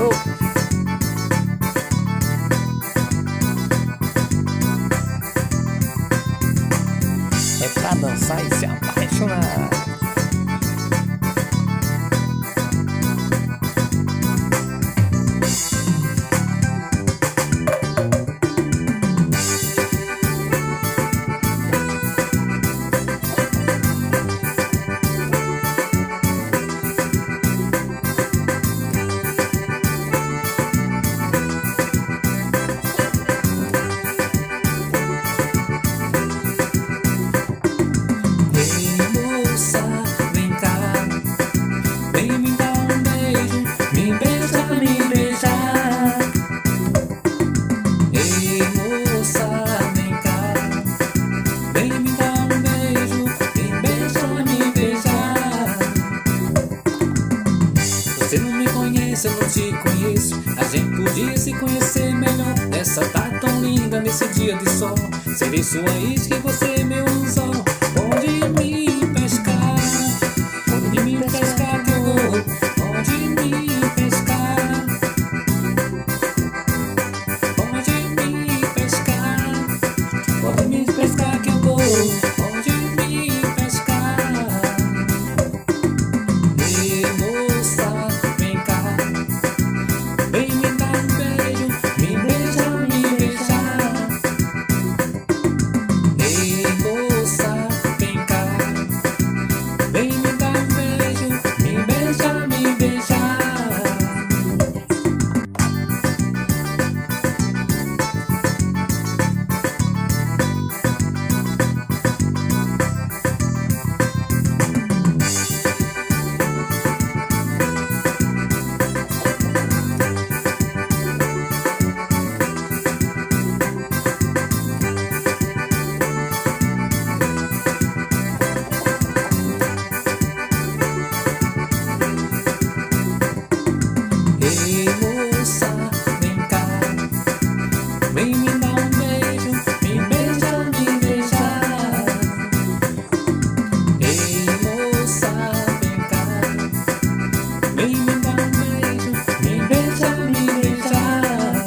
É pra dançar e se apaixonar. Você não me conhece, eu não te conheço. A gente podia se conhecer melhor. Nessa tarde tão linda, nesse dia de sol. Serei sua isca e você meu anzol. Pode me pescar, pode me pescar que eu vou. Pode me pescar, pode me pescar, pode me pescar que eu vou. Pode me pescar. E moça, vem cá, vem me dar um beijo, me beija, me beijar. Ei, moça, vem cá, vem me dar um beijo, me beija, me beijar. Ei, moça, vem cá, vem me dar um beijo, me beija, me beijar. Ei, moça, vem cá, vem me dar um beijo, me beija, me beijar.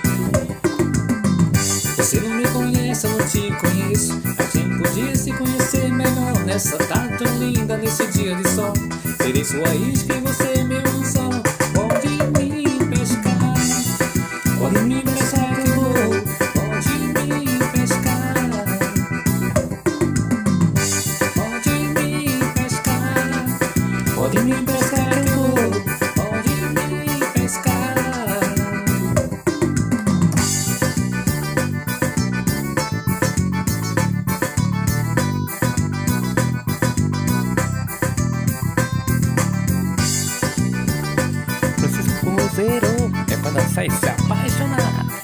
Você não me conhece, eu não te conheço. A gente podia se conhecer melhor. Nessa tarde tão linda, nesse dia de sol. Serei sua isca e você meu anzol. Pode me pescar, pode me pescar que eu vou. Pode me pescar, pode me pescar, pode me pescar que eu vou. Pode me pescar. Francisco Cruzeiro é pra dançar e se apaixonar.